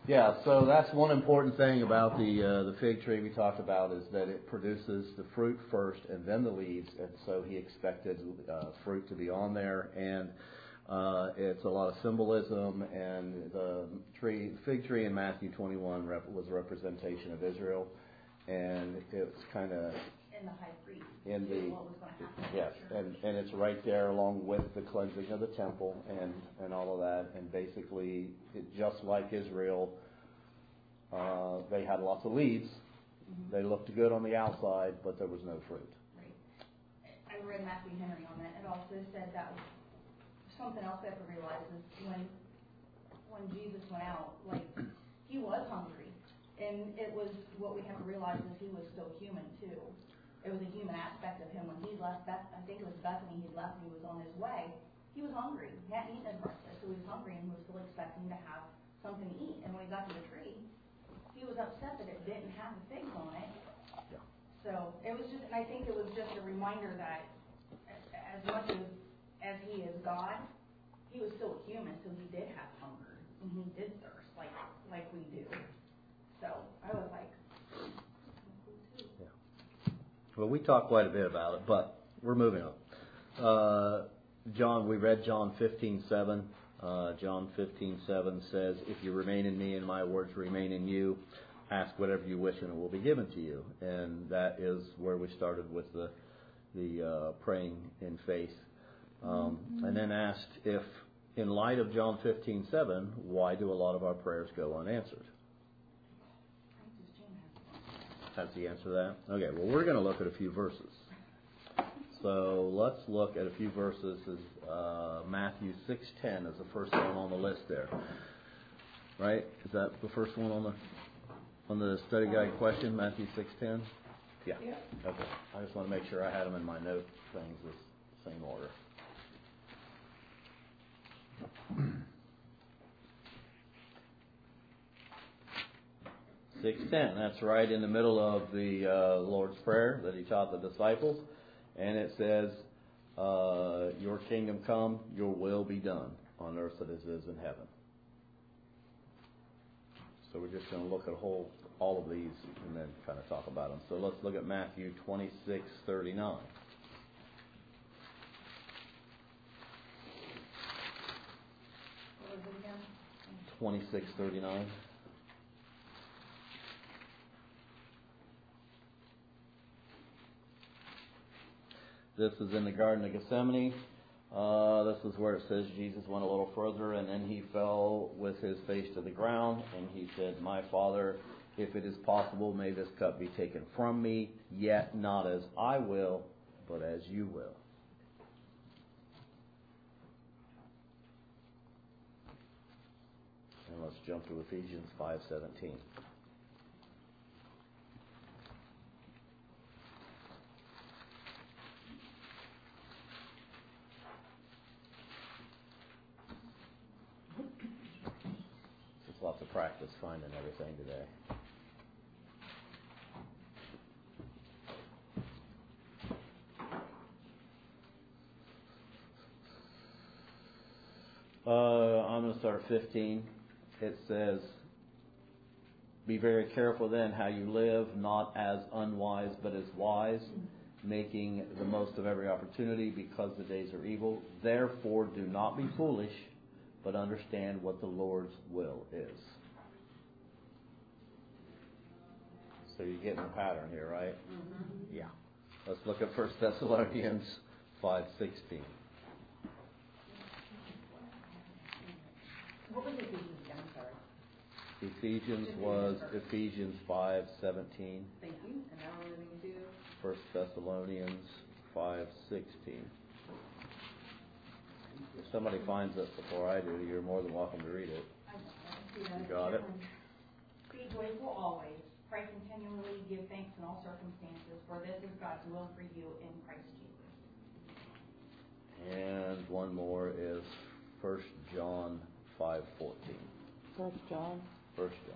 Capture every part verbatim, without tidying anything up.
Yeah, so that's one important thing about the uh, the fig tree we talked about is that it produces the fruit first and then the leaves, and so he expected uh, fruit to be on there, and uh, it's a lot of symbolism. And the tree, fig tree in Matthew twenty-one rep, was a representation of Israel, and it's kind of in the high priest. In the what was going to happen. yes, and and it's right there along with the cleansing of the temple and and all of that, and basically it, just like Israel, uh, they had lots of leaves. Mm-hmm. They looked good on the outside, but there was no fruit. Right. I read Matthew Henry on that. It also said that was something else I have to realize is when when Jesus went out, like he was hungry, and it was what we have to realize is he was still human too. It was a human aspect of him. When he left, Beth, I think it was Bethany, he left and he was on his way. He was hungry. He hadn't eaten his breakfast, so he was hungry and he was still expecting to have something to eat. And when he got to the tree, he was upset that it didn't have the figs on it. Yeah. So it was just, and I think it was just a reminder that as much as, as he is God, he was still human, so he did have hunger and he did thirst like like we do. So I was like, well, we talked quite a bit about it, but we're moving on. Uh, John, we read John fifteen seven. Uh, John fifteen seven says, "If you remain in me and my words remain in you, ask whatever you wish and it will be given to you." And that is where we started with the the uh, praying in faith. Um, mm-hmm. And then asked if, in light of John fifteen seven, why do a lot of our prayers go unanswered? That's the answer to that? Okay, well, we're going to look at a few verses. So let's look at a few verses. Uh, Matthew six ten is the first one on the list there. Right? Is that the first one on the on the study guide question, Matthew six ten? Yeah. yeah. Okay. I just want to make sure I had them in my note things the same order. six ten, that's right in the middle of the uh, Lord's Prayer that he taught the disciples. And it says, uh, your kingdom come, your will be done on earth as it is in heaven. So we're just going to look at whole, all of these and then kind of talk about them. So let's look at Matthew twenty-six thirty-nine. what was it again? twenty-six thirty-nine. This is in the Garden of Gethsemane. Uh, this is where it says Jesus went a little further, and then he fell with his face to the ground, and he said, my Father, if it is possible, may this cup be taken from me, yet not as I will, but as you will. And let's jump to Ephesians five seventeen. Lots of practice finding everything today. Uh, I'm going to start fifteen. It says, be very careful then how you live, not as unwise but as wise, making the most of every opportunity because the days are evil. Therefore do not be foolish, but understand what the Lord's will is. So you're getting the pattern here, right? Mm-hmm. Yeah. Let's look at First Thessalonians five sixteen. What was Ephesians again? I'm sorry. Ephesians was Ephesians five seventeen. Thank you. And now we're moving to First Thessalonians five sixteen. If somebody finds this before I do, you're more than welcome to read it. I see that. You got it? Be joyful always. Pray continually. Give thanks in all circumstances, for this is God's will for you in Christ Jesus. And one more is First John five fourteen. First John. First John.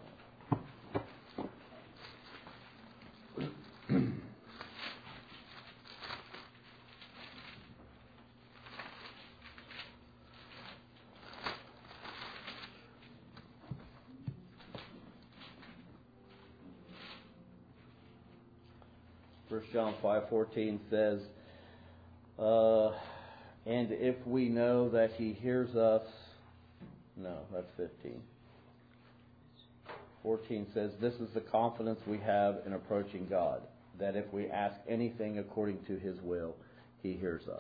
First John five fourteen says, uh, and if we know that He hears us, no, that's fifteen. fourteen says, this is the confidence we have in approaching God, that if we ask anything according to His will, He hears us.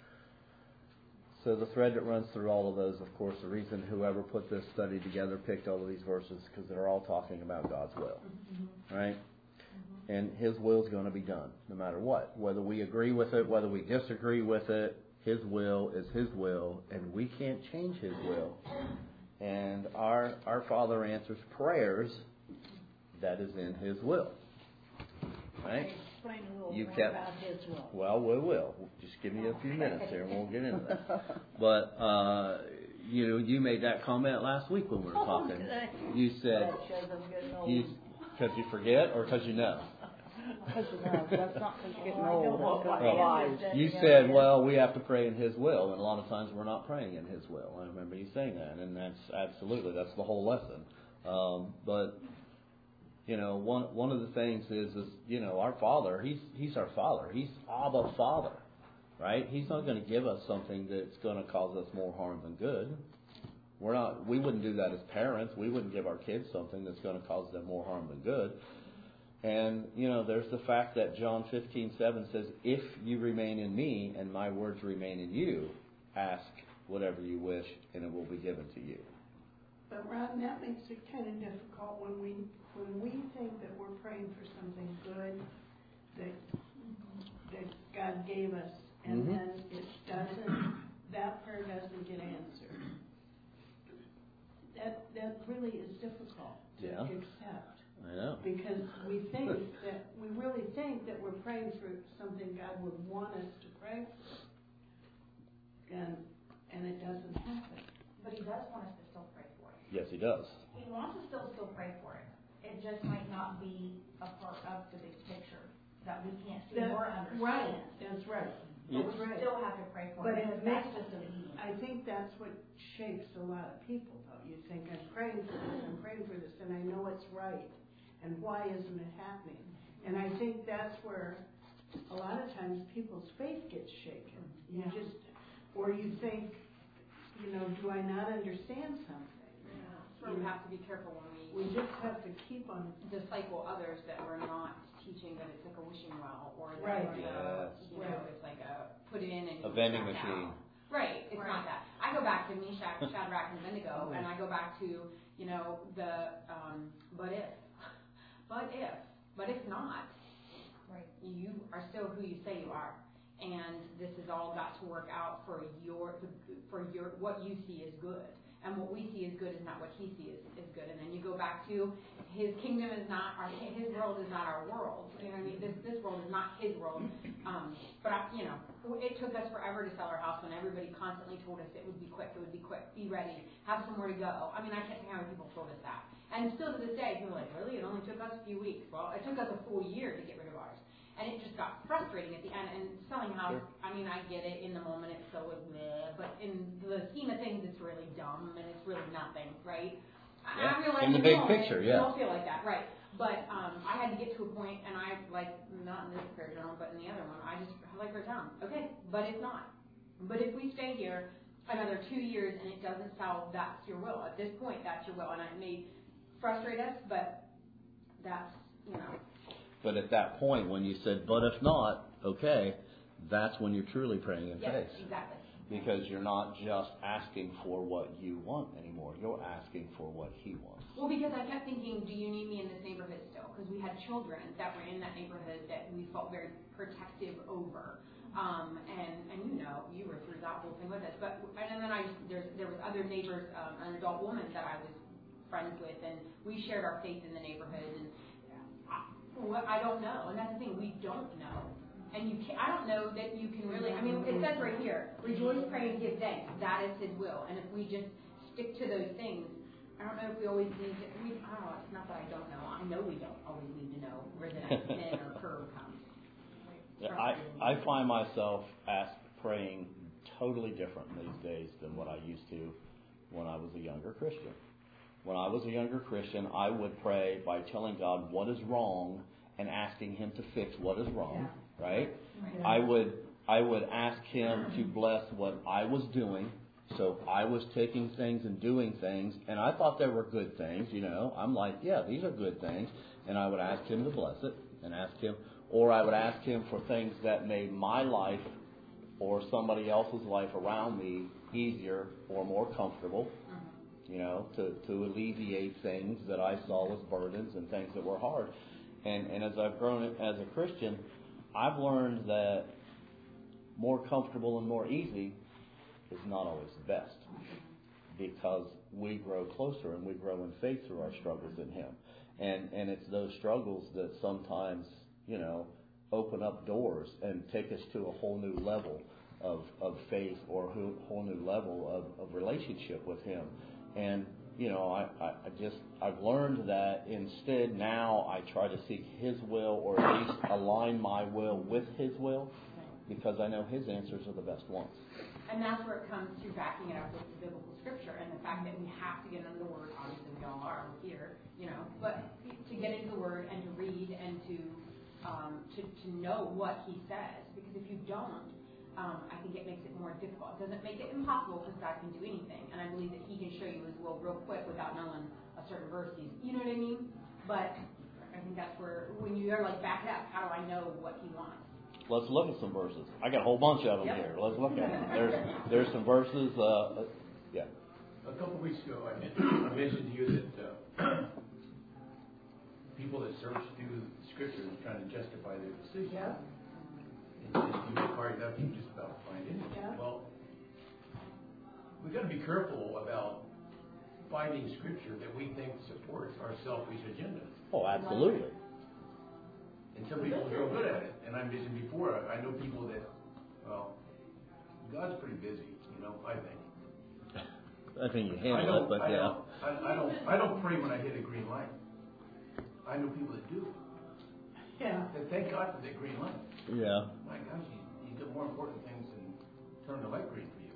So the thread that runs through all of those, of course, the reason whoever put this study together picked all of these verses, because they're all talking about God's will, mm-hmm. right? Mm-hmm. And His will is going to be done, no matter what. Whether we agree with it, whether we disagree with it, His will is His will, and we can't change His will. And our our Father answers prayers that is in His will, right? Explain a little you more kept, about His will. Well, we will. Just give me a few minutes here, and we'll get into that. But uh, you know, you made that comment last week when we were talking. You said you because you forget or because you know. Because you know, that's not because you're getting old. Well, you said, well, we have to pray in His will, and a lot of times we're not praying in His will. I remember you saying that, and that's absolutely that's the whole lesson. Um, but you know, one one of the things is, is you know, our Father, He's He's our Father. He's Abba Father, right? He's not going to give us something that's going to cause us more harm than good. We're not. We wouldn't do that as parents. We wouldn't give our kids something that's going to cause them more harm than good. And, you know, there's the fact that John fifteen seven says, if you remain in me and my words remain in you, ask whatever you wish and it will be given to you. But Ron, that makes it kind of difficult when we when we think that we're praying for something good that that God gave us, and mm-hmm. then it doesn't, that prayer doesn't get answered. That that really is difficult to yeah. accept. I know. Because we think that, we really think that we're praying for something God would want us to pray for. And, and it doesn't happen. But He does want us to still pray for it. Yes, He does. He wants us to still, still pray for it. It just might not be a part of the big picture that we can't see that, or understand. Right, that's right. But That's we right. still have to pray for but it. But that's just a medium. I think that's what shakes a lot of people, though. You think, I'm praying for this, I'm praying for this, and I know it's right. And why isn't it happening? And I think that's where a lot of times people's faith gets shaken. You yeah. just, or you think, you know, do I not understand something? Yeah. So we have to be careful when we. We just have to keep on disciple others that we're not teaching that it's like a wishing well, or that right. we're yes. you know, it's like a put it in and a vending machine. Out. Right. It's right. not that. I go back to Meshach, Shadrach, and Abednego, and I go back to you know the um, but if. But if, but if not, right. you are still who you say you are, and this has all got to work out for your, for your, what you see is good, and what we see as good is not what He sees is good. And then you go back to His kingdom is not our, His world is not our world. You know what I mean? This this world is not His world. Um, but I, you know, it took us forever to sell our house when everybody constantly told us it would be quick, it would be quick, be ready, have somewhere to go. I mean, I can't think how many people told us that. And still to this day, people are like, really? It only took us a few weeks. Well, it took us a full year to get rid of ours. And it just got frustrating at the end. And selling a house, sure. I mean, I get it. In the moment, it's so meh. But in the scheme of things, it's really dumb. And it's really nothing, right? Yeah. I realize in the big picture, yeah. You don't feel like that, right. But um, I had to get to a point, and I, like, not in this prayer journal, but in the other one, I just, like, wrote down, okay, but if not. But if we stay here another two years and it doesn't solve, that's your will. At this point, that's your will. And it may frustrate us, but that's, you know. But at that point, when you said, but if not, okay, that's when you're truly praying in yes, faith. Exactly. Because you're not just asking for what you want anymore. You're asking for what He wants. Well, because I kept thinking, do you need me in this neighborhood still? Because we had children that were in that neighborhood that we felt very protective over. Um, and, and you know, you were through that whole thing with us. But, and then I just, there's, there was other neighbors, um, an adult woman that I was friends with, and we shared our faith in the neighborhood. And I, well, I don't know, and that's the thing, we don't know. And you can, I don't know that you can really. I mean, it says right here, rejoice, pray, and give thanks. That is His will. And if we just stick to those things, I don't know if we always need to. We, I don't know. It's not that I don't know. I know we don't always need to know where the next pin or curve comes. Yeah, I I find myself asked praying totally different these days than what I used to when I was a younger Christian. When I was a younger Christian, I would pray by telling God what is wrong and asking Him to fix what is wrong, Yeah. right? Yeah. I would I would ask Him to bless what I was doing. So I was taking things and doing things, and I thought they were good things, you know. I'm like, yeah, these are good things. And I would ask Him to bless it and ask Him, or I would ask Him for things that made my life or somebody else's life around me easier or more comfortable, you know, to, to alleviate things that I saw as burdens and things that were hard. And, and as I've grown as a Christian, I've learned that more comfortable and more easy is not always the best, because we grow closer and we grow in faith through our struggles in Him. And and it's those struggles that sometimes, you know, open up doors and take us to a whole new level of, of faith or a whole new level of, of relationship with Him. And, you know, I, I, I just, I've learned that instead now I try to seek His will, or at least align my will with His will, because I know His answers are the best ones. And that's where it comes to backing it up with the biblical scripture and the fact that we have to get into the Word. Obviously, we all are here, you know, but to get into the Word and to read and to um, to, to know what He says. Because if you don't, um, I think it makes it more difficult. It doesn't make it impossible, because God can do anything. And I believe that He can show you His will real quick without knowing a certain verse. You know what I mean? But I think that's where, when you are like, back it up, how do I know what He wants? Let's look at some verses. I got a whole bunch of them Yep. here. Let's look at them. There's there's some verses. Uh, yeah. A couple of weeks ago, I mentioned, I mentioned to you that uh, people that search through the scriptures trying to justify their decision. Yeah. And if you look hard enough, you just about find anything. Yeah. Well, we've got to be careful about finding scripture that we think supports our selfish agenda. Oh, absolutely. And some people are real good at it. And I mentioned before, I, I know people that, well, God's pretty busy, you know, I think. I think you I handle don't, it, but I yeah. don't, I, I don't, I don't pray when I hit a green light. I know people that do. Yeah. That thank God for that green light. Yeah. My gosh, you, you got more important things than turn the light green for you.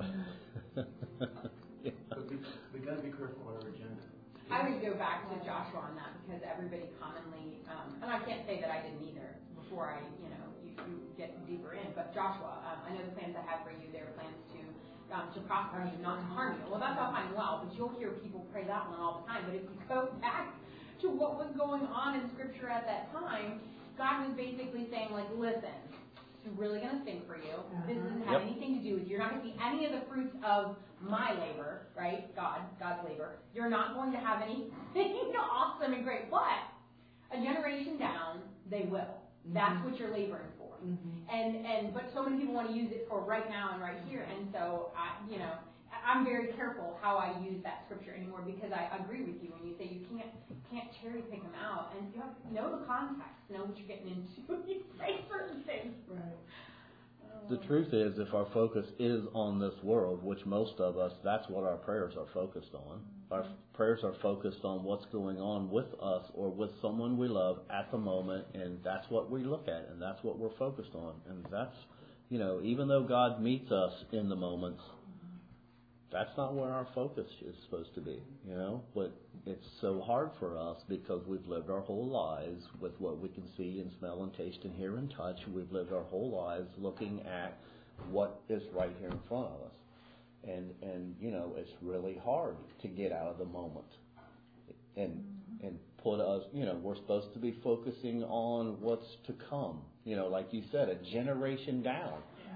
Yeah. But we, we got to be careful of our agenda. I would go back to Joshua on that, because everybody commonly, um, and I can't say that I didn't either before I, you know, you, you get deeper in, but Joshua, um, I know the plans I have for you, they were plans to um, to prosper you, not to harm you. Well, that's all fine and well, but you'll hear people pray that one all the time. But if you go back to what was going on in Scripture at that time, God was basically saying, like, listen, it's really going to stink for you. This doesn't have Yep. anything to do with you. You're not going to see any of the fruits of my labor, right? God, God's labor. You're not going to have anything awesome and great. But a generation down, they will. That's what you're laboring for. Mm-hmm. And and but so many people want to use it for right now and right here. And so I, you know, I'm very careful how I use that scripture anymore, because I agree with you when you say you can't can't cherry pick them out, and you have to know the context, know what you're getting into when you say certain things. Right. The truth is, if our focus is on this world, which most of us, that's what our prayers are focused on. Our prayers are focused on what's going on with us or with someone we love at the moment, and that's what we look at, and that's what we're focused on. And that's, you know, even though God meets us in the moments, that's not where our focus is supposed to be, you know. But it's so hard for us because we've lived our whole lives with what we can see and smell and taste and hear and touch. We've lived our whole lives looking at what is right here in front of us. And, and you know, it's really hard to get out of the moment and and put us, you know, we're supposed to be focusing on what's to come. You know, like you said, a generation down.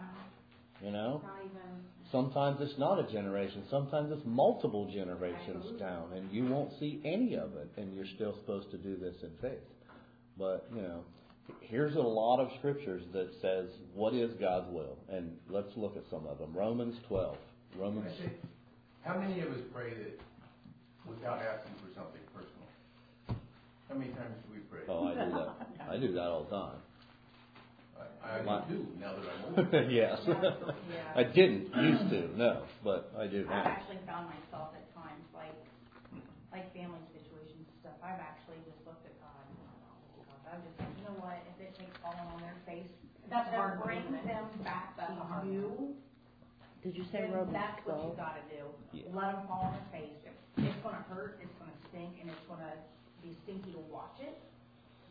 You know? Not even. Sometimes it's not a generation. Sometimes it's multiple generations down, and you won't see any of it, and you're still supposed to do this in faith. But, you know, here's a lot of scriptures that says, what is God's will? And let's look at some of them. Romans twelve. Romans. I say, how many of us pray that without asking for something personal? How many times do we pray? Oh, I do that. I do that all the time. I, I My- do too, now that I'm older. Yes. Yeah. I didn't used to, no, but I do I've now. actually found myself at times, like, like family situations and stuff, I've actually just looked at God. I've just said, you know what, if it takes falling on their face, That's to hard, bring isn't it? them back That's a hard to you, Did you say then Romans that's what you twelve? gotta do. Yeah. Let them fall on their face. It's gonna hurt, it's gonna stink, and it's gonna be stinky to watch it.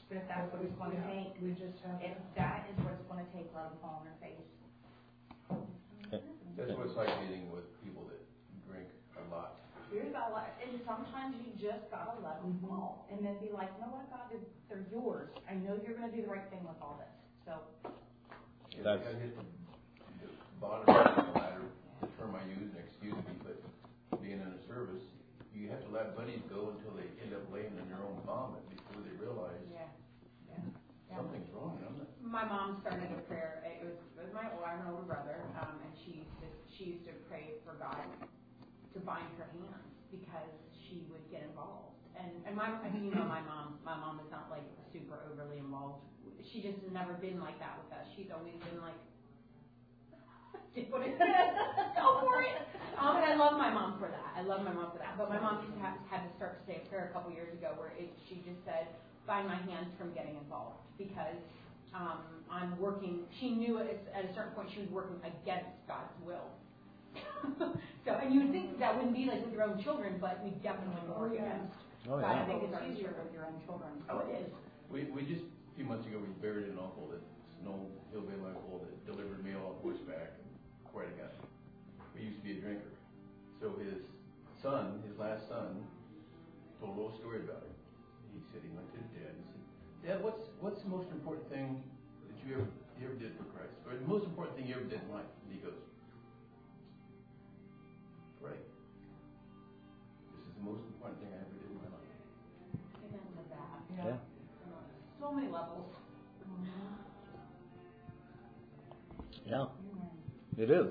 But if that's what it's gonna Yeah, take, We just have if to. that is what it's gonna take, let them fall on their face. That's what it's like dealing with people that drink a lot. You just gotta let, and sometimes you just gotta let them Mhm. fall, and then be like, you know what, God, they're, they're yours. I know you're gonna do the right thing with all this, so. If That's- I hit the the bottom of the ladder, the term I use, and excuse me, but being in a service, you have to let buddies go until they end up laying in their own vomit before they realize Yeah. something's wrong. I'm not, My mom started a prayer, it was, it was my, well, I have an older brother, um, and she used to, she used to pray for God to bind her hands, because she would get involved. And, and my, I mean, you know, my mom, my mom is not like super overly involved. She just has never been like that with us. She's always been like, did what it said, go for it. Um, and I love my mom for that. I love my mom for that. But my mom used to have, had to start to say a prayer a couple years ago where it, she just said, bind my hands from getting involved, because um, I'm working. She knew at, at a certain point she was working against God's will. So, and you would think that wouldn't be like with your own children, but we definitely work against. Oh, God, I yeah. think it's It's our easier children. with your own children. Oh, it is. we, we just, a few months ago, we buried an uncle that, snow hillbilly uncle that delivered mail on horseback, quite a guy. He used to be a drinker. So his son, his last son, told a little story about him. He said he went to his dad and said, Dad, what's what's the most important thing that you ever you ever did for Christ? Or the most important thing you ever did in life? And he goes, pray. This is the most important thing I ever did in my life. Amen to that. Yeah. So many levels. Yeah. It is.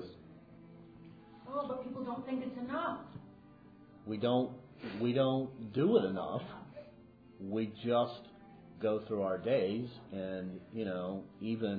Oh, but people don't think it's enough. We don't we don't do it enough. We just go through our days, and you know, even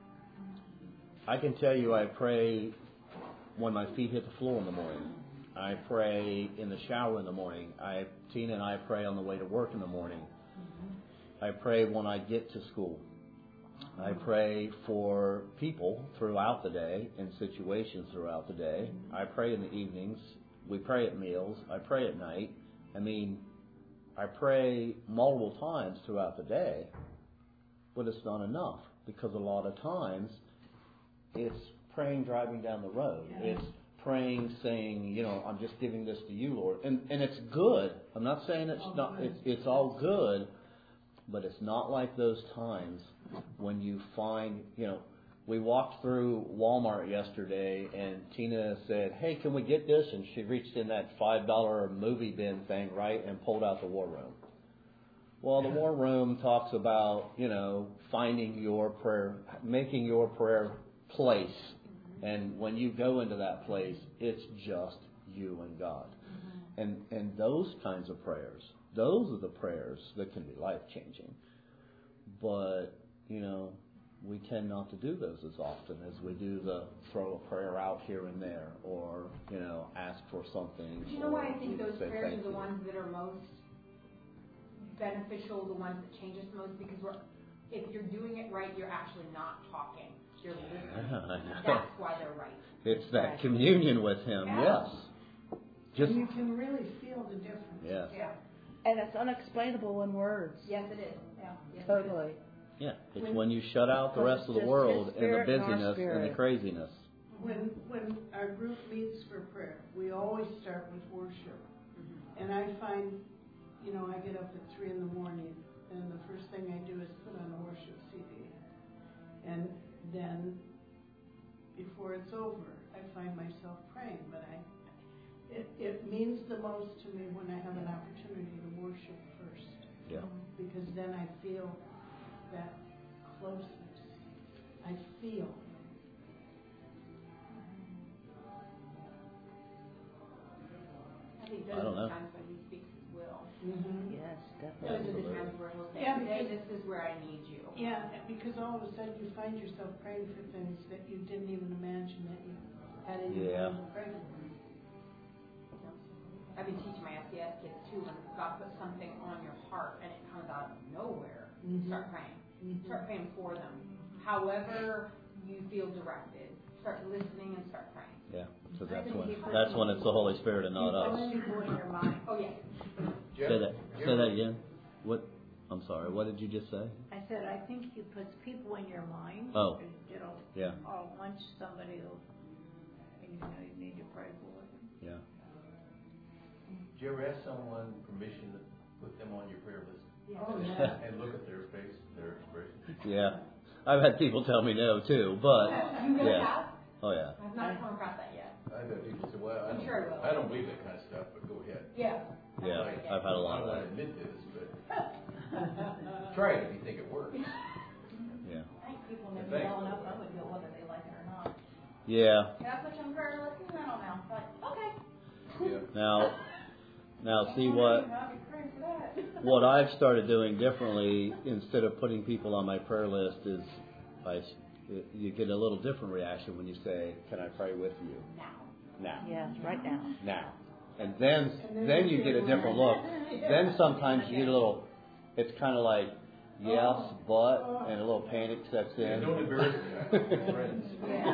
I can tell you I pray when my feet hit the floor in the morning. I pray in the shower in the morning. I Tina and I pray on the way to work in the morning. I pray when I get to school. I pray for people throughout the day and situations throughout the day. I pray in the evenings. We pray at meals. I pray at night. I mean, I pray multiple times throughout the day, but it's not enough, because a lot of times it's praying driving down the road. Yeah. It's praying saying, you know, I'm just giving this to you, Lord. And and it's good. I'm not saying it's All not, good. it's, it's all good, but it's not like those times when you find, you know, we walked through Walmart yesterday and Tina said, hey, can we get this? And she reached in that five dollar movie bin thing, right, and pulled out the War Room. Well, the War Room talks about, you know, finding your prayer, making your prayer place. And when you go into that place, it's just you and God. And and those kinds of prayers, those are the prayers that can be life-changing. But, you know, we tend not to do those as often as we do the throw a prayer out here and there, or, you know, ask for something. Do you know why I think those say prayers thank are the you. ones that are most beneficial, the ones that change us most? Because we're, if you're doing it right, you're actually not talking. You're listening. That's why they're right. It's that communion with Him, yes. Just And you can really feel the difference. yes, Yeah. And it's unexplainable in words. Yes, it is. Yeah. Yes, it is. Totally. yeah. It's when you shut out the rest of the Just world His and the spirit and our busyness and the spirit. craziness. When, when our group meets for prayer, we always start with worship. Mm-hmm. And I find, you know, I get up at three in the morning, and the first thing I do is put on a worship C D. And then, before it's over, I find myself praying, but I, it, it means the most to me when I have an opportunity to worship first. Yeah. Because then I feel that closeness. I feel. I think I those don't are know. the times when he speaks his will. Mm-hmm. Yes, Those definitely. are the Absolutely. times where he'll say, Yeah, today, because- this is where I need you. Yeah, because all of a sudden you find yourself praying for things that you didn't even imagine that you had in your Yeah. mind to pray for. I've been teaching my S E S kids too, when God puts something on your heart and it comes out of nowhere, Mhm. start praying. Mhm. Start praying for them. However you feel directed, start listening and start praying. Yeah. So I that's think when he puts that's when it's the Holy Spirit and not You us. put people in your mind. Oh, yeah. Jeff, Say that. you Say ever- that again. What? I'm sorry, what did you just say? I said, I think he puts people in your mind. Oh. You know, Yeah. all at once somebody will, and you know, you need to pray for them. Yeah. Did you ever ask someone permission to put them on your prayer list? Oh, And- yeah. And look at their face, their expression? Yeah. I've had people tell me no too, but You really yeah. have? Oh yeah. I've not come across that yet. I've had people say, well, I I'm don't, sure it will. I don't believe that kind of stuff, but go ahead. Yeah. Yeah. Like, I've had a lot I of don't want that. to admit this, but try it if you think it works. Yeah. I think people And know thank- well enough, I would know whether they like it or not. Yeah. Can I put you on prayer list? I don't know. Like, okay. Yeah. Now, now see what I'll be praying for that. what I've started doing differently. Instead of putting people on my prayer list, is I s- you get a little different reaction when you say, "Can I pray with you?" Now. Now. Yes, right now. Now. And then then you get a different look. Then sometimes you get a little. It's kind of like yes, but, and a little panic sets Yeah, in. don't embarrass me. I have good friends.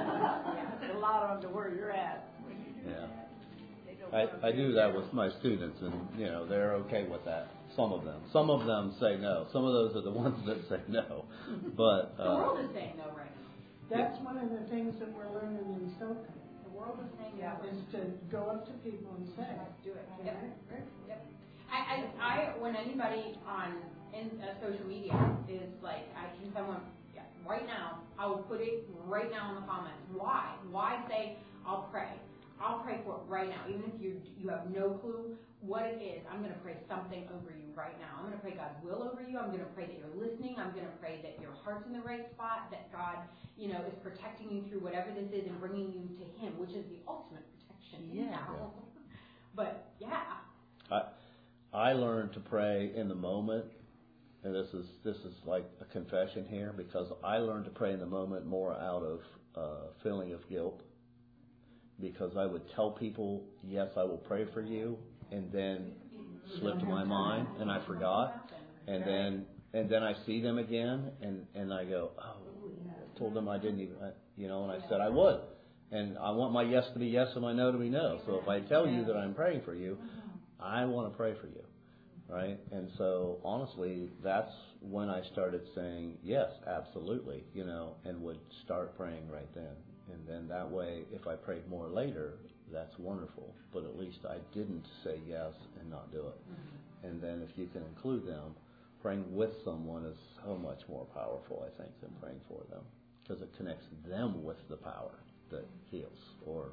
Yeah. A lot of them to where you're at. Yeah. They don't I, wanna I be do there. that with my students, and you know they're okay with that. Some of them, some of them say no. Some of those are the ones that say no. But The uh, world is saying no right now. That's one of the things that we're learning in SoCo, The world is saying yeah, no. is to go up to people and say, Do it. "Can Yep. I pray?" Yep. I, I, I, when anybody on in uh, social media is like, I can someone, yeah, right now, I will put it right now in the comments. Why? Why say I'll pray? I'll pray for it right now, even if you you have no clue what it is. I'm going to pray something over you right now. I'm going to pray God's will over you. I'm going to pray that you're listening. I'm going to pray that your heart's in the right spot. That God, you know, is protecting you through whatever this is and bringing you to Him, which is the ultimate protection. Yeah. Now. But yeah. I I learned to pray in the moment, and this is this is like a confession here, because I learned to pray in the moment more out of uh, feeling of guilt, because I would tell people, yes, I will pray for you, and then slip to my mind and I forgot, and then and then I see them again, and and I go, oh, I told them I didn't even, I, you know, and I said I would, and I want my yes to be yes and my no to be no. So if I tell you that I'm praying for you, I want to pray for you, right? And so honestly, that's when I started saying yes, absolutely, you know, and would start praying right then. And then that way, if I prayed more later, that's wonderful. But at least I didn't say yes and not do it. Mm-hmm. And then if you can include them, praying with someone is so much more powerful, I think, than praying for them, because it connects them with the power that heals or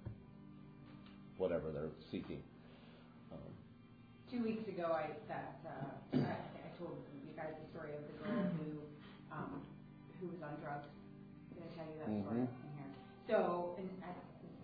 whatever they're seeking. Um, Two weeks ago, I that uh, I, I told you guys the story of the girl who um, who was on drugs. Did I tell you that story Mhm. in here? So, and I,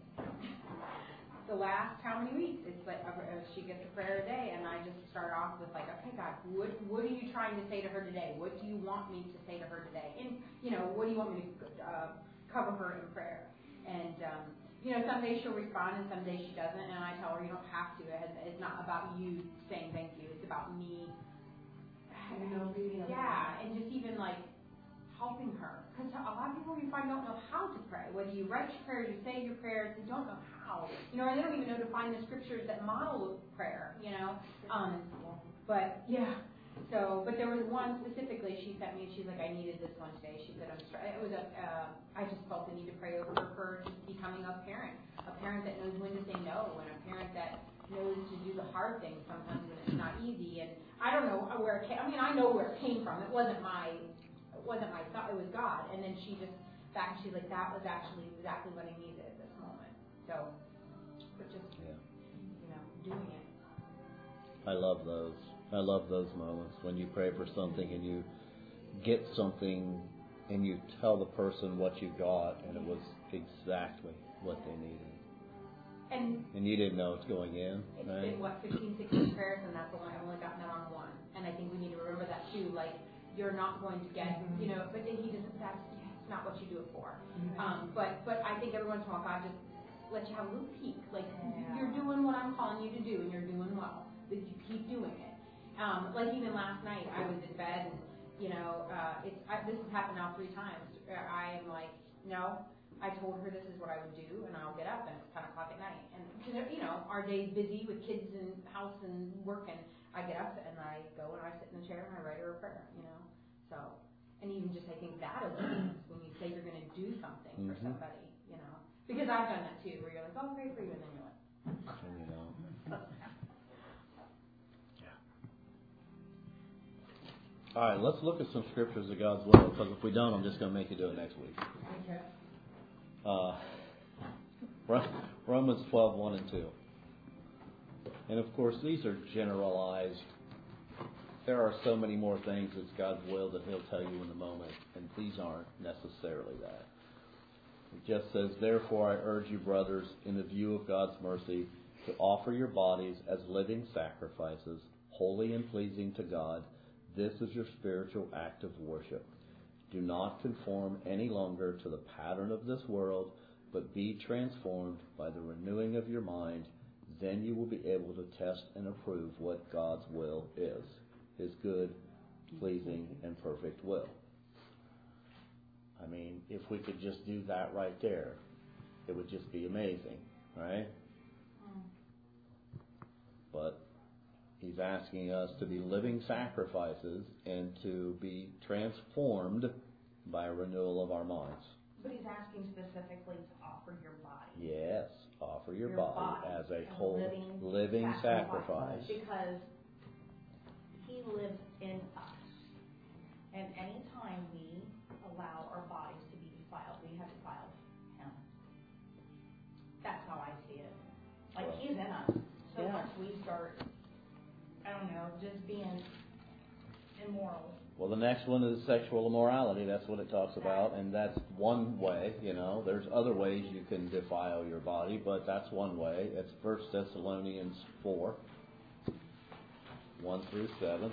the last how many weeks? It's like uh, she gets a prayer a day, and I just start off with like, okay, God, what what are you trying to say to her today? What do you want me to say to her today? And you know, what do you want me to uh, cover her in prayer? And um, you know, some days she'll respond, and some days she doesn't. And I tell her, you don't have to. It has, it's not about you saying thank you. It's about me. You know, being Yeah, and just even like helping her, because a lot of people you find don't know how to pray. Whether you write your prayers, you say your prayers, they don't know how. You know, or they don't even know to find the scriptures that model prayer. You know, um, but yeah. So, but there was one specifically she sent me. She's like, I needed this one today. She said, I'm. Str- it was a. Uh, I just felt the need to pray over her for just becoming a parent, a parent that knows when to say no, and a parent that knows to do the hard things sometimes when it's not easy. And I don't know where it came. I mean, I know where it came from. It wasn't my. It wasn't my thought. It was God. And then she just back. She's like, that was actually exactly what I needed at this moment. So, but just yeah. you know, doing it. I love those. I love those moments when you pray for something and you get something and you tell the person what you got and it was exactly what they needed. And And you didn't know it's going in, it's right? been, what, fifteen, sixteen prayers, and that's only, I've only gotten that on one. And I think we need to remember that too, like, you're not going to get, Mhm. you know, but then he doesn't, that's, it's not what you do it for. Um, but, but I think every once in a while God just lets you have a little peek, like, Yeah. you're doing what I'm calling you to do, and you're doing well. That you keep doing it. Um, like even last night, I was in bed, and, you know, uh, it's, I, this has happened now three times. I am like, no, I told her this is what I would do, and I'll get up, and it's ten o'clock at night. And, cause, you know, our day's busy with kids and house and work, and I get up and I go and I sit in the chair and I write her a prayer, you know. So, and even just I think that is obedience when you say you're going to do something for Mhm. somebody, you know. Because I've done that too, where you're like, oh, I'll pray for you, and then you're like, And, you know. All right, let's look at some scriptures of God's will, because if we don't, I'm just going to make you do it next week. okay. Uh, Romans twelve, one and two. And of course, these are generalized. There are so many more things that's God's will that He'll tell you in the moment, and these aren't necessarily that. It just says, therefore I urge you, brothers, in the view of God's mercy, to offer your bodies as living sacrifices, holy and pleasing to God. This is your spiritual act of worship. Do not conform any longer to the pattern of this world, but be transformed by the renewing of your mind. Then you will be able to test and approve what God's will is, His good, pleasing, and perfect will. I mean, if we could just do that right there, it would just be amazing, right? Mm. But He's asking us to be living sacrifices and to be transformed by a renewal of our minds. But he's asking specifically to offer your body. Yes, offer your, Your body, body as a as whole living living sacrifice. sacrifice. Because he lives in us. And any time we allow our bodies to be defiled, we have defiled him. That's how I see it. Like, Well, he's in us. So yeah. once we start, I don't know, just being immoral. Well, the next one is sexual immorality. That's what it talks about, and that's one way. You know, there's other ways you can defile your body, but that's one way. It's First Thessalonians four, one through seven.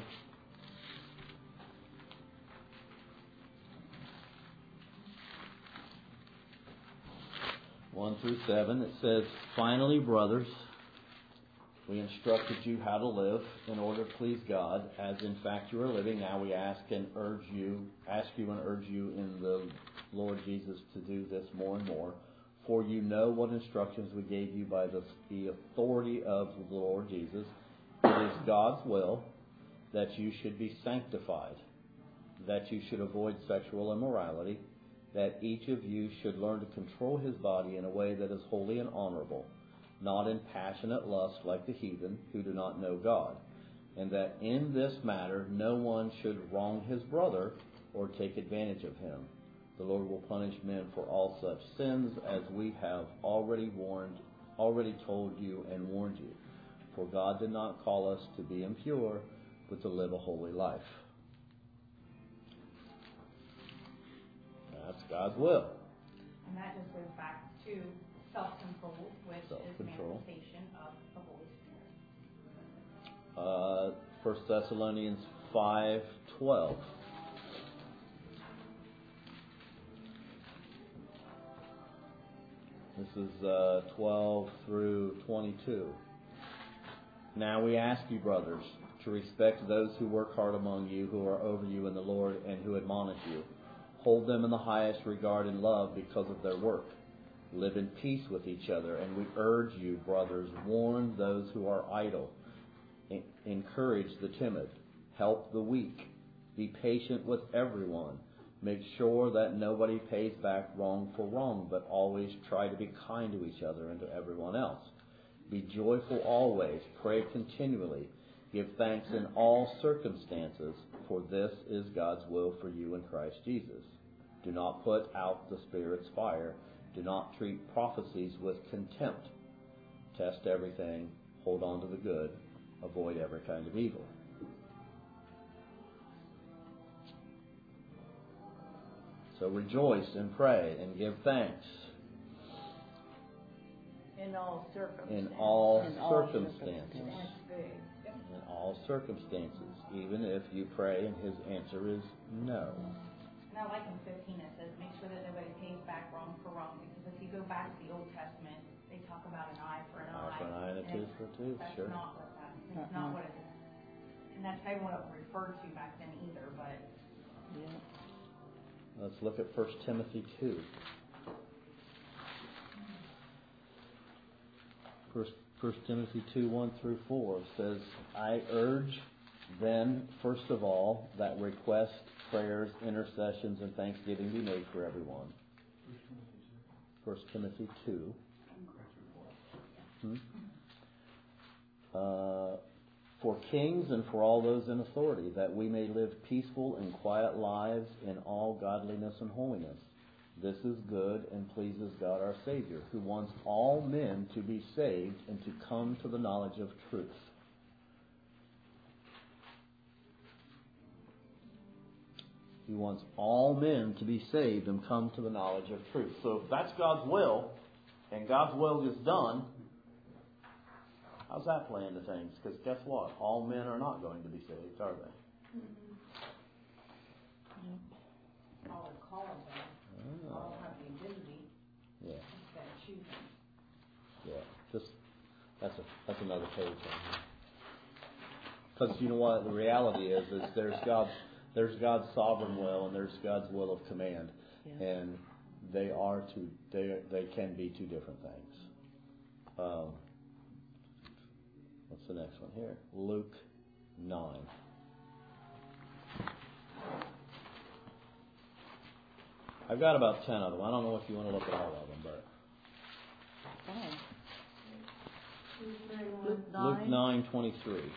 One through seven. It says, "Finally, brothers, we instructed you how to live in order to please God, as in fact you are living. Now we ask and urge you, ask you and urge you in the Lord Jesus to do this more and more. For you know what instructions we gave you by the, the authority of the Lord Jesus. It is God's will that you should be sanctified, that you should avoid sexual immorality, that each of you should learn to control his body in a way that is holy and honorable, not in passionate lust like the heathen who do not know God, and that in this matter no one should wrong his brother or take advantage of him. The Lord will punish men for all such sins, as we have already warned, already told you and warned you. For God did not call us to be impure, but to live a holy life." That's God's will. And that just goes back to self-control, which Self-control. is manifestation of the Holy Spirit. Uh, First Thessalonians five twelve. This is uh, twelve through twenty-two. "Now we ask you, brothers, to respect those who work hard among you, who are over you in the Lord, and who admonish you. Hold them in the highest regard and love because of their work. Live in peace with each other, and we urge you, brothers, warn those who are idle. En- encourage the timid. Help the weak. Be patient with everyone. Make sure that nobody pays back wrong for wrong, but always try to be kind to each other and to everyone else. Be joyful always. Pray continually. Give thanks in all circumstances, for this is God's will for you in Christ Jesus. Do not put out the Spirit's fire. Do not treat prophecies with contempt. Test everything. Hold on to the good. Avoid every kind of evil." So rejoice and pray and give thanks In all circumstances. in all In all circumstances. circumstances. That's big. In all circumstances, even if you pray and his answer is no. And I like in fifteen, it says, make sure that nobody pays back wrong for wrong, because if you go back to the Old Testament, they talk about an eye for an Eye eye. for an eye and a and tooth for a tooth, That's sure. not what that, that's Uh-uh. not what it is. And that's maybe what it was referred to back then either, but Yeah. Let's look at First Timothy two. First First Timothy two, one through four says, I urge then, first of all, that requests, prayers, intercessions, and thanksgiving be made for everyone. First Timothy two. Hmm? Uh, for kings and for all those in authority, that we may live peaceful and quiet lives in all godliness and holiness. This is good and pleases God our Savior, who wants all men to be saved and to come to the knowledge of truth. He wants all men to be saved and come to the knowledge of truth. So if that's God's will, and God's will is done, how's that play into things? Because guess what? All men are not going to be saved, are they? Mm-hmm. All are called, though. Oh. All have the ability. Yeah. Just gotta choose them. Yeah. Just that's a that's another page. Because you know what the reality is is there's God's there's God's sovereign will and there's God's will of command, Yeah. and they are two they they can be two different things. Um, what's the next one here? Luke nine. I've got about ten of them. I don't know if you want to look at all of them, but Fine. Luke Luke Luke nine. nine twenty three.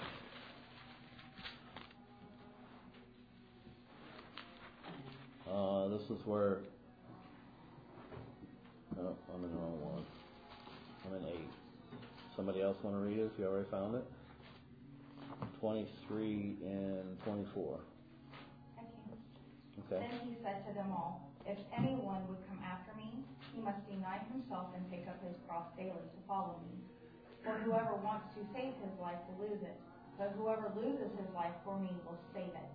Uh, this is where. Oh, I'm in the wrong one. I'm in eight. Somebody else want to read it if you already found it? twenty-three and twenty-four. I can. Okay. Then he said to them all, if anyone would come after me, he must deny himself and take up his cross daily to follow me. For whoever wants to save his life will lose it, but whoever loses his life for me will save it.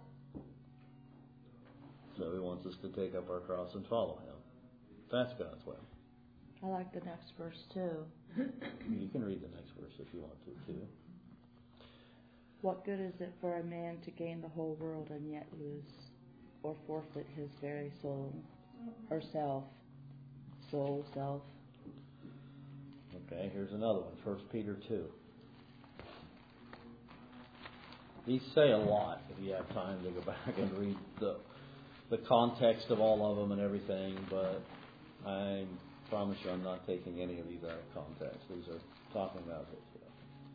So he wants us to take up our cross and follow him. That's God's way. I like the next verse too. You can read the next verse if you want to, too. What good is it for a man to gain the whole world and yet lose or forfeit his very soul or self? Soul, self. Okay, here's another one. First Peter two. These say a lot if you have time to go back and read the the context of all of them and everything, but I promise you I'm not taking any of these out of context. These are talking about this stuff.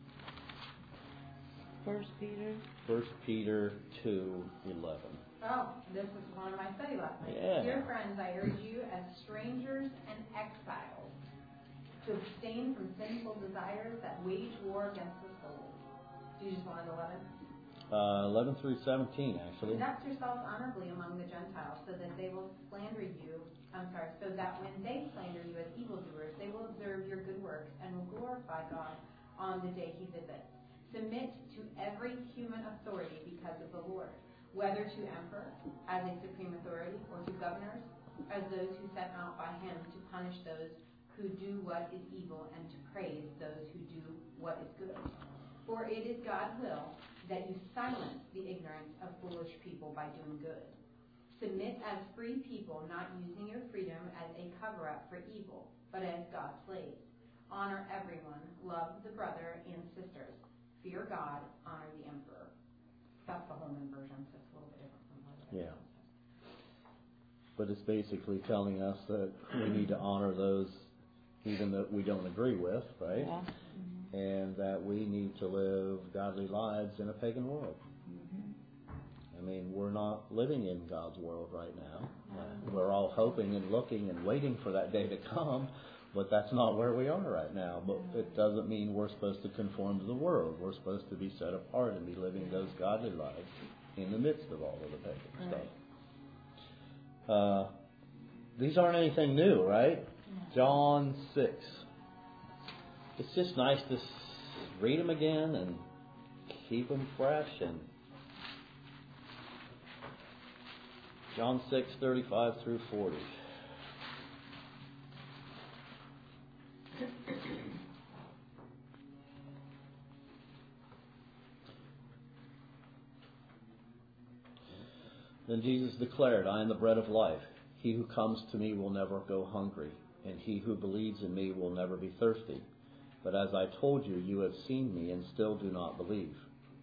First Peter. First Peter two eleven. Oh, this was one of my study last night. Yeah. Dear friends, I urge you as strangers and exiles to abstain from sinful desires that wage war against the soul. Do you just want eleven? Uh, eleven through seventeen, actually. Conduct yourselves honorably among the Gentiles, so that they will slander you. I'm sorry, so that when they slander you as evildoers, they will observe your good works and will glorify God on the day He visits. Submit to every human authority because of the Lord, whether to emperor as a supreme authority or to governors as those who sent out by Him to punish those who do what is evil and to praise those who do what is good. For it is God's will that you silence the ignorance of foolish people by doing good. Submit as free people, not using your freedom as a cover-up for evil, but as God's slaves. Honor everyone, love the brother and sisters. Fear God, honor the emperor. That's the Holman version, so it's a little bit different from what it Yeah. But it's basically telling us that we need to honor those even that we don't agree with, right? Yeah. And that we need to live godly lives in a pagan world. Mm-hmm. I mean, we're not living in God's world right now. Uh, we're all hoping and looking and waiting for that day to come, but that's not where we are right now. But it doesn't mean we're supposed to conform to the world. We're supposed to be set apart and be living those godly lives in the midst of all of the pagan Right. stuff. Uh, these aren't anything new, right? John six. It's just nice to read them again and keep them fresh. And John six thirty-five through forty. Then Jesus declared, I am the bread of life. He who comes to me will never go hungry, and he who believes in me will never be thirsty. But as I told you, you have seen me and still do not believe.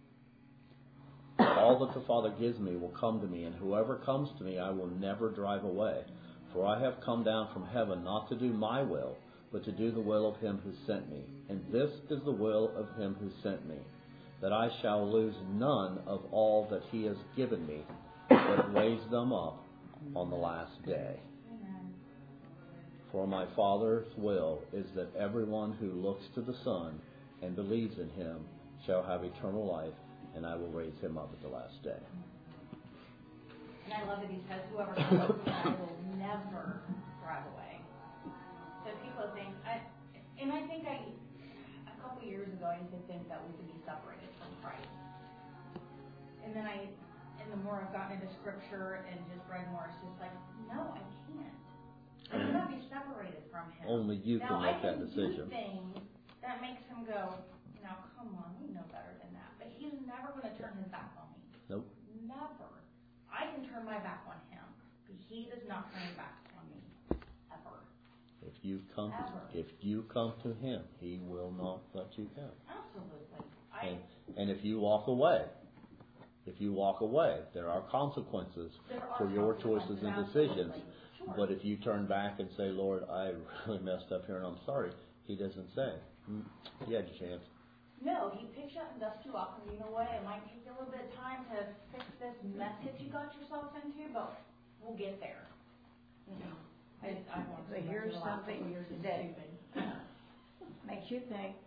All that the Father gives me will come to me, and whoever comes to me I will never drive away. For I have come down from heaven not to do my will, but to do the will of him who sent me. And this is the will of him who sent me, that I shall lose none of all that he has given me, but raise them up on the last day. For my Father's will is that everyone who looks to the Son and believes in him shall have eternal life, and I will raise him up at the last day. And I love that he says, whoever comes to me, I will never drive away. So people think, I, and I think I, a couple years ago, I used to think that we could be separated from Christ. And then I, and the more I've gotten into Scripture and just read more, it's just like, no, I can't. I cannot be separated from him. Only you now, can make that I can decision. do things that makes him go, now come on, we know better than that. But he's never going to turn his back on me. Nope. Never. I can turn my back on him, but he does not turn his back on me, ever. If you come, Ever. if you come to him, he will not let you go. Absolutely. I, And, and if you walk away, if you walk away, there are consequences there are for your choices and consequences, decisions. absolutely. Sure. But if you turn back and say, Lord, I really messed up here and I'm sorry, he doesn't say, mm, you had your chance. No, he picks you up and dusts you off, and you know what? It might take you a little bit of time to fix this mess that you got yourself into, but we'll get there. You know, I, I want to But here's something that makes you think,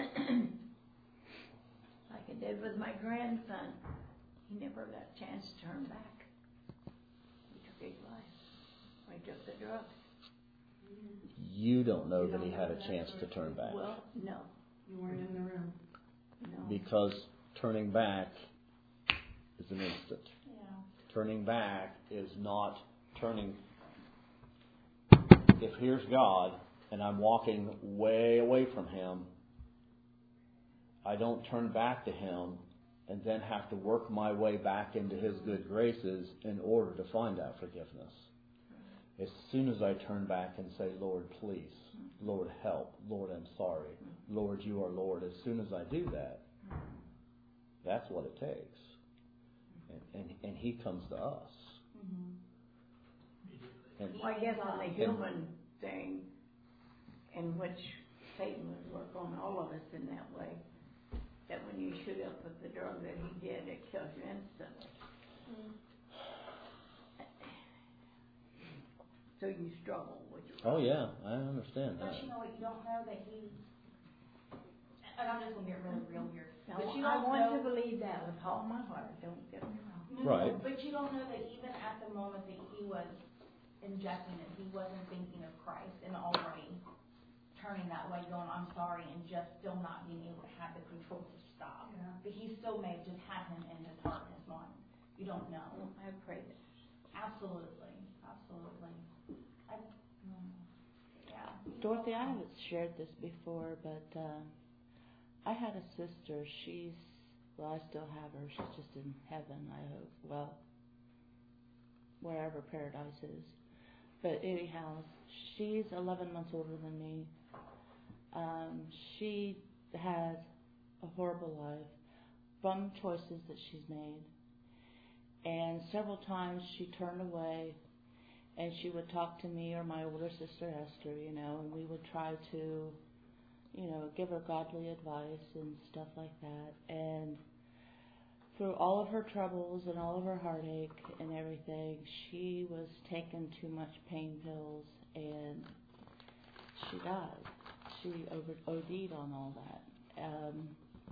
like I did with my grandson. He never got a chance to turn back. He took his life. He took the drugs. You don't know that he had a chance to turn back. Well, no, You weren't in the room. no. Because turning back is an instant. Yeah. Turning back is not turning. If here's God and I'm walking way away from him, I don't turn back to him and then have to work my way back into his good graces in order to find that forgiveness. As soon as I turn back and say, Lord, please, Lord, help, Lord, I'm sorry, Lord, you are Lord, as soon as I do that, that's what it takes. And, and, and he comes to us. Mm-hmm. And, Well, I guess on the human thing, in which Satan would work on all of us in that way, that when you shoot up with the drug that he did, it kills you instantly. Mm-hmm. So you struggle with your oh yeah, I understand But that. you know what? You don't know that he. And I'm just gonna get really real here. Now, But you I don't want know. to believe that with all my heart. Don't get me wrong. No, Right. But you don't know that even at the moment that he was injecting it, he wasn't thinking of Christ and already turning that way, going, I'm sorry, and just still not being able to have the control to stop. Yeah. But he still may have just had him in his heart and his mind. You don't know. I pray that. Absolutely. Absolutely. I, mm, yeah. Dorothy, I haven't shared this before, but uh, I had a sister. She's, well, I still have her. She's just in heaven, I hope. Well, wherever paradise is. But anyhow, she's eleven months older than me. Um, she had a horrible life from choices that she's made. And several times she turned away and she would talk to me or my older sister Esther, you know, and we would try to, you know, give her godly advice and stuff like that. And through all of her troubles and all of her heartache and everything, she was taking too much pain pills and she died. She over O D'd on all that. Um,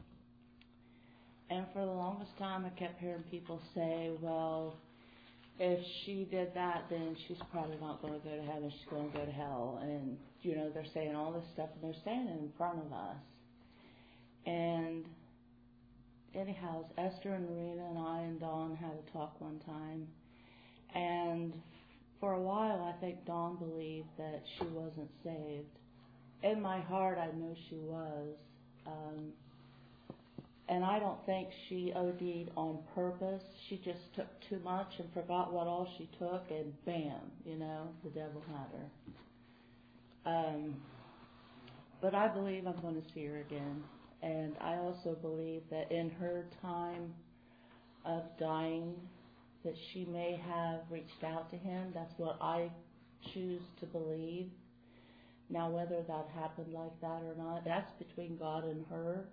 and for the longest time I kept hearing people say, well, if she did that, then she's probably not going to go to heaven, she's going to go to hell. And, you know, they're saying all this stuff and they're saying it in front of us. And anyhow, Esther and Marina and I and Dawn had a talk one time. And for a while, I think Dawn believed that she wasn't saved. In my heart, I know she was. Um, and I don't think she O D'd on purpose. She just took too much and forgot what all she took, and bam, you know, the devil had her. Um, but I believe I'm going to see her again. And I also believe that in her time of dying, that she may have reached out to him. That's what I choose to believe. Now, whether that happened like that or not, that's between God and her.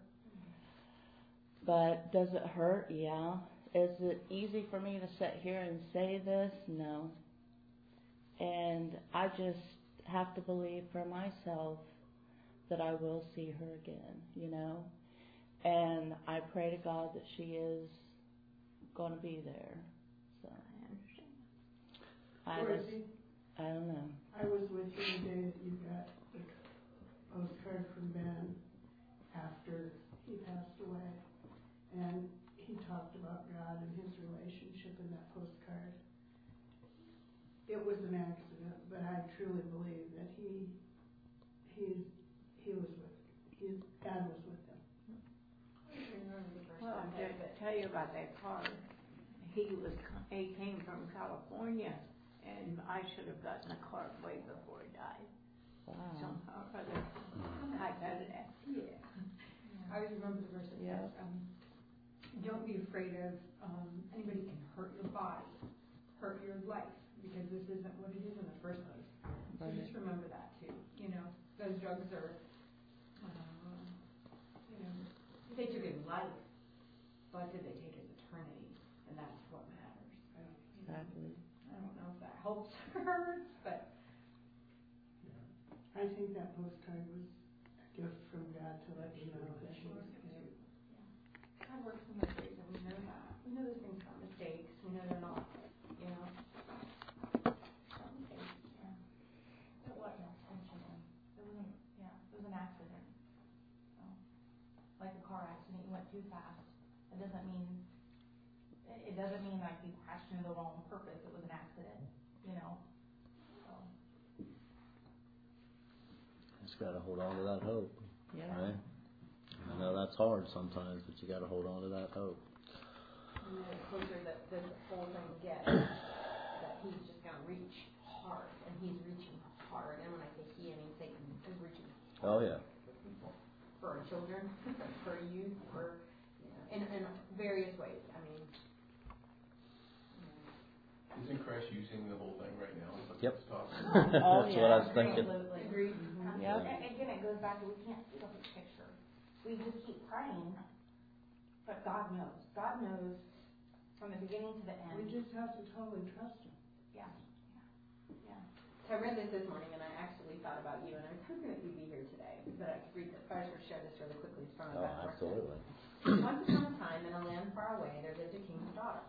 But does it hurt? Yeah. Is it easy for me to sit here and say this? No. And I just have to believe for myself that I will see her again, you know. And I pray to God that she is going to be there. So I understand. I was, I don't know. I was with you the day that you got the postcard from Ben after he passed away. And he talked about God and his relationship in that postcard. It was an accident, but I truly believe that he he he was with his God was with him. Well, to tell you about that car, he was he came from California, and I should have gotten a car way before he died. Wow. Somehow or other, I got it. Yeah. I always remember the verse that Yeah. says, um, don't be afraid of um, anybody can hurt your body, hurt your life, because this isn't what it is in the first place. So Right. just remember that too. You know, those drugs are, um, you know, they took his life, but did they take his eternity? And that's what matters. I don't, you know, Exactly. I don't know if that helps or hurts, but I think that postcard was a gift from God to let you know that he was there. God works in mysteries, and we know that. We know those things aren't mistakes. We know they're not, you know. Not mistakes. Yeah. It wasn't intentional. It wasn't, yeah, it was an accident. So, like a car accident, you went too fast. It doesn't mean, it it doesn't mean like you crashed into the wall on purpose. It was an accident, you know. So, Just got to hold on to that hope, Yeah. right? I know that's hard sometimes, but you got to hold on to that hope. And the closer that this whole thing gets, that he's just going to reach hard, and he's reaching hard. And when I say he, I mean Satan is reaching Oh hard yeah. for people, for our children, for youth, for, you know, in, in various ways. I mean, Isn't Christ using the whole thing right now? Like Yep. it's talking. Oh, That's yeah. what I was thinking. absolutely. agreed. Um, Yeah. a- Again, it goes back to we can't see the whole picture. We just keep praying, but God knows. God knows from the beginning to the We end. just have to totally trust him. Yeah, yeah, yeah. So I read this this morning, and I actually thought about you, and I was hoping that you'd be here today, but I could read this. I just share this really quickly. It's from a Oh, Beth Moore. absolutely. Once upon a time, in a land far away, there lived a king's daughter.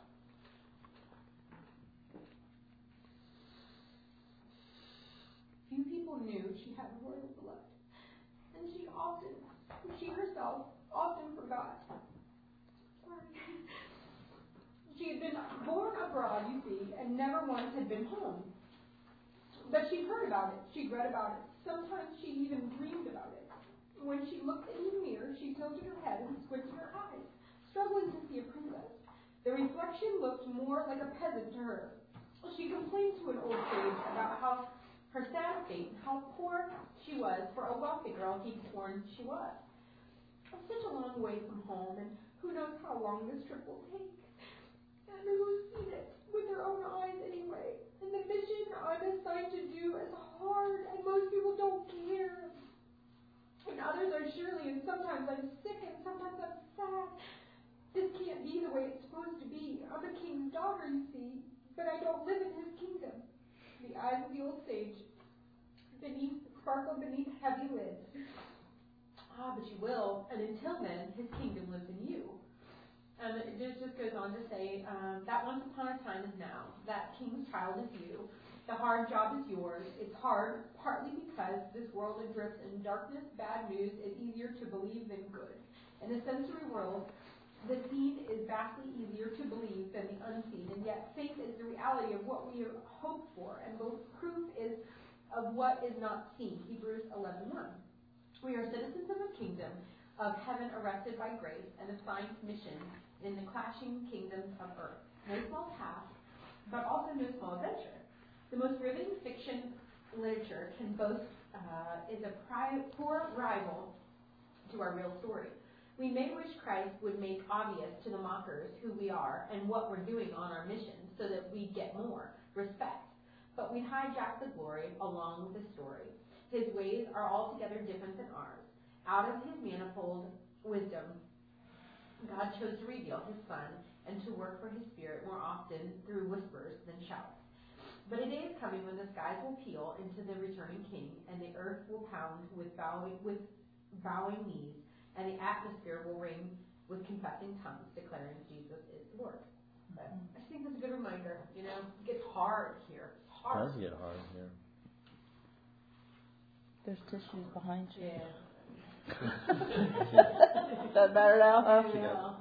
Few people knew she had royal blood, and she often, she herself, often forgot. Sorry. She had been born abroad, you see, and never once had been home. But she'd heard about it, she'd read about it. Sometimes she even dreamed about it. When she looked in the mirror, she tilted her head and squinted her eyes, struggling to see a princess. The reflection looked more like a peasant to her. She complained to an old sage about how her sad fate, how poor she was for a wealthy girl he'd sworn she was. Such a long way from home, and who knows how long this trip will take. And who's seen it with their own eyes anyway? And the mission I'm assigned to do is hard, and most people don't care. And others are surely, and sometimes I'm sick, and sometimes I'm sad. This can't be the way it's supposed to be. I'm a king's daughter, you see, but I don't live in his kingdom. The eyes of the old sage beneath sparkle beneath heavy lids. Ah, but you will, and until then, his kingdom lives in you. And it just just goes on to say um, that once upon a time is now. That king's child is you. The hard job is yours. It's hard partly because this world adrifts in darkness. Bad news is easier to believe than good. In the sensory world, the seen is vastly easier to believe than the unseen, and yet faith is the reality of what we hope for, and both proof is of what is not seen. Hebrews eleven one. We are citizens of a kingdom of heaven arrested by grace and assigned mission in the clashing kingdoms of earth. No small task, but also no small adventure. The most riveting fiction literature can boast uh, is a pri- poor rival to our real story. We may wish Christ would make obvious to the mockers who we are and what we're doing on our mission so that we get more respect. But we hijack the glory along with the story. His ways are altogether different than ours. Out of his manifold wisdom, God chose to reveal his Son and to work for his Spirit more often through whispers than shouts. But a day is coming when the skies will peal into the returning King, and the earth will pound with bowing, with bowing knees, and the atmosphere will ring with confessing tongues, declaring Jesus is Lord. But I think that's a good reminder. You know, it gets hard here. It's It hard. does get hard here. There's tissues behind you. Yeah. Is that better now? Huh? Yeah.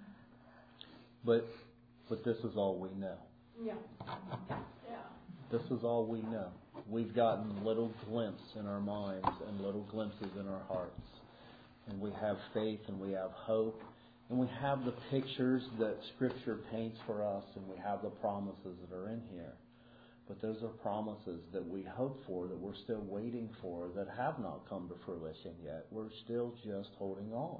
But but this is all we know. Yeah. Yeah. This is all we know. We've gotten little glimpses in our minds and little glimpses in our hearts. And we have faith and we have hope. And we have the pictures that Scripture paints for us, and we have the promises that are in here. But those are promises that we hope for, that we're still waiting for, that have not come to fruition yet. We're still just holding on.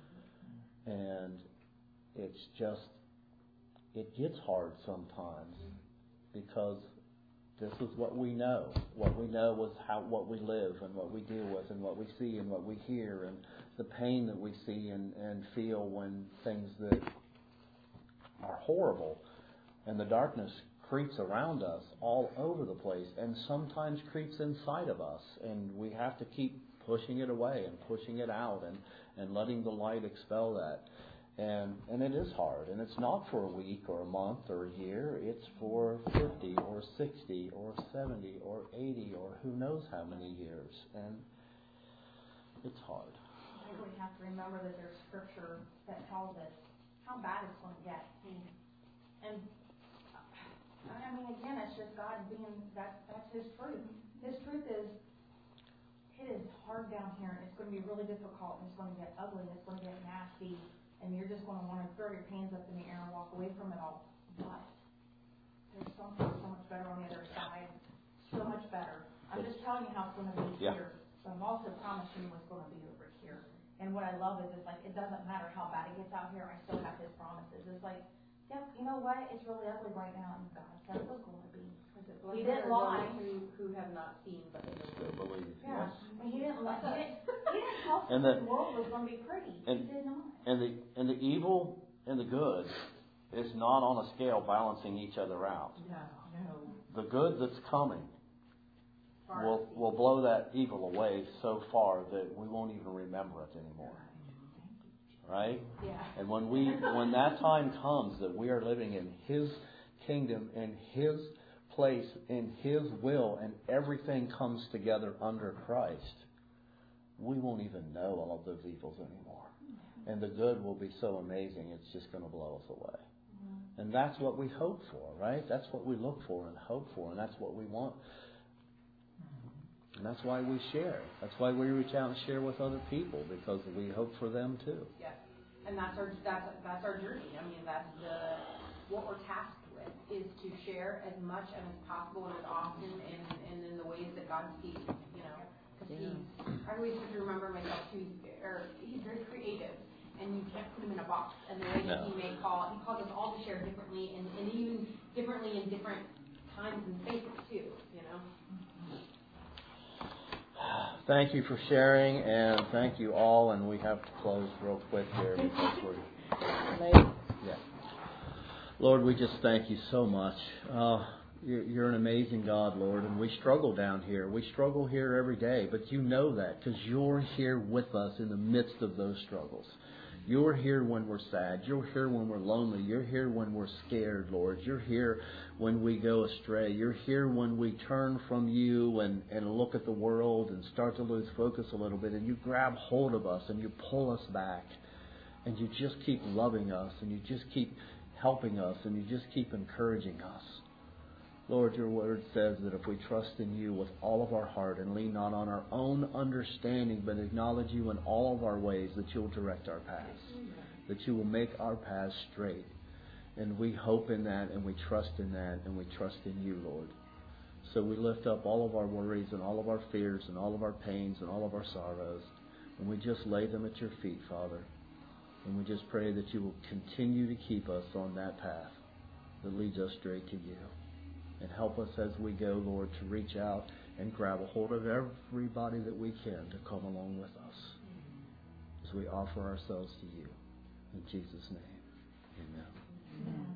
And it's just, it gets hard sometimes because this is what we know. What we know is how what we live and what we deal with and what we see and what we hear and the pain that we see and, and feel when things that are horrible and the darkness creeps around us all over the place and sometimes creeps inside of us, and we have to keep pushing it away and pushing it out and, and letting the light expel that. And and it is hard, and it's not for a week or a month or a year. It's for fifty or sixty or seventy or eighty or who knows how many years, and it's hard. I think we have to remember that there's scripture that tells us how bad it's going to get. And I mean, again, it's just God being, that, that's His truth. His truth is, it is hard down here, and it's going to be really difficult, and it's going to get ugly, and it's going to get nasty, and you're just going to want to throw your hands up in the air and walk away from it all. But there's something so much better on the other side. So much better. I'm just telling you how it's going to be Yeah. here, but I'm also promising you what's going to be over here. And what I love is, it's like, it doesn't matter how bad it gets out here, I still have His promises. It's like, yeah, you know what? It's really ugly right now, and God said it was going to be. He didn't lie. Who, who have not seen, but they Still believe. Yeah, Yes. and He didn't lie. He didn't, he didn't tell us And the the- world was going to be pretty. and- He did not. And the and the evil and the good is not on a scale balancing each other out. No, no. The good that's coming will will blow that evil away so far that we won't even remember it anymore. Right? Yeah. And when we when that time comes that we are living in His kingdom, in His place, in His will, and everything comes together under Christ, we won't even know all of those evils anymore. And the good will be so amazing, it's just going to blow us away. And that's what we hope for, right? That's what we look for and hope for, and that's what we want. And that's why we share. That's why we reach out and share with other people, because we hope for them too. Yes. And that's our that's that's our journey. I mean, that's the what we're tasked with is to share as much and as possible and as often and, and in the ways that God sees. You know, because Yeah. He's I always have to remember myself too. He's, or he's very creative, and you can't put Him in a box. And the way that No. He may call, He calls us all to share differently, and, and even differently in different times and spaces too. You know. Thank you for sharing, and thank you all. And we have to close real quick here because we're yeah. Lord, we just thank you so much. Uh, you're, you're an amazing God, Lord, and we struggle down here. We struggle here every day, but you know that because you're here with us in the midst of those struggles. You're here when we're sad. You're here when we're lonely. You're here when we're scared, Lord. You're here when we go astray. You're here when we turn from you and, and look at the world and start to lose focus a little bit. And you grab hold of us and you pull us back. And you just keep loving us and you just keep helping us and you just keep encouraging us. Lord, your word says that if we trust in you with all of our heart and lean not on our own understanding, but acknowledge you in all of our ways, that you'll direct our paths, that you will make our paths straight. And we hope in that and we trust in that and we trust in you, Lord. So we lift up all of our worries and all of our fears and all of our pains and all of our sorrows, and we just lay them at your feet, Father. And we just pray that you will continue to keep us on that path that leads us straight to you. And help us as we go, Lord, to reach out and grab a hold of everybody that we can to come along with us as we offer ourselves to you. In Jesus' name, amen. Amen.